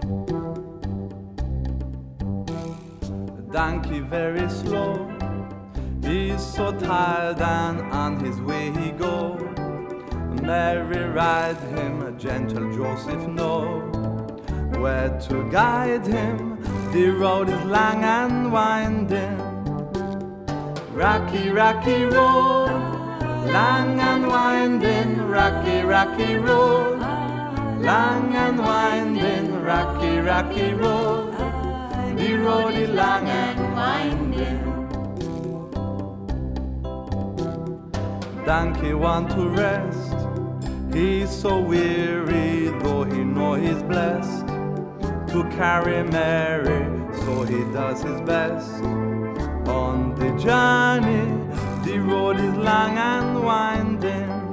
The donkey very slow, he's so tired and on his way he go. Mary ride him, a gentle Joseph know where to guide him. The road is long and winding, rocky, rocky road, long and winding, rocky, rocky road, long and winding, rocky, rocky road. The road is long and winding. Donkey want to rest, he's so weary, though he know he's blessed to carry Mary, so he does his best. On the journey, the road is long and winding,